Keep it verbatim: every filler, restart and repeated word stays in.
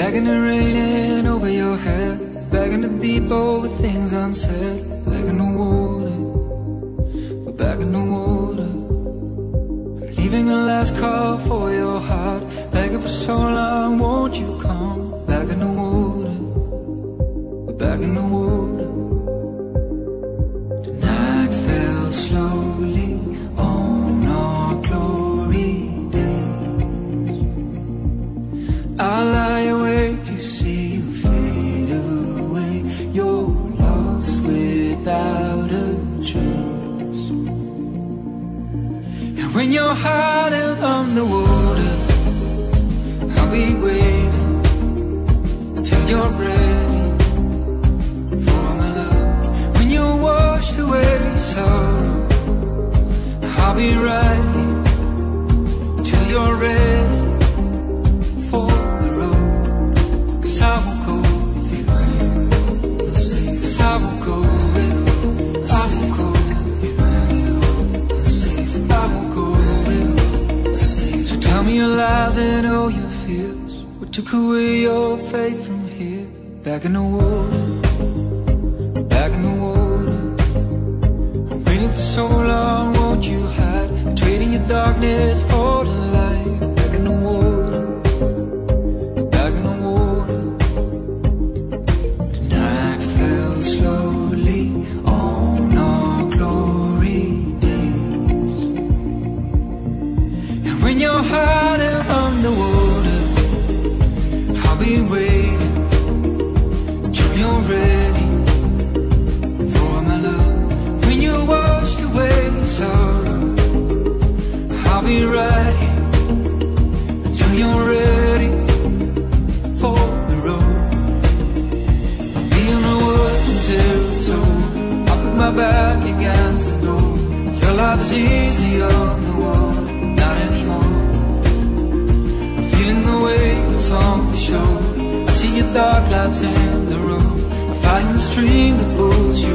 begging and raining over your head, begging to deep over things unsaid, begging the water, we're begging the water, leaving a last call for your heart, begging for so long, won't you come, begging the water, we're begging the water. The night fell slowly on our glory days. I lie awake to see you fade away. You're lost without a trace. And when your heart is underwater, I'll be waiting till you're ready for my love. When you're washed away sorrow, I'll be right here till you're ready for the road. Cause I will go with you, cause I will go with you, I will go with you, I will go with you. So tell me your lies and all your fears, what took away your faith from here. Back in the water, back in the water, I'm waiting for so long, won't you hide, trading your darkness for the light. Back in the water, back in the water. The night fell slowly on our glory days. And when your heart is underwater, I'll be waiting till you're ready for my love. When you're washed away sorrow, I'll be right here until you're ready for the road. I'll be in the woods until it's over. I'll put my back against the door. Your life is easy on the water, not anymore. I'm feeling the weight that's on my shoulder. I see your dark lights in the room. I'm fighting the stream that pulls you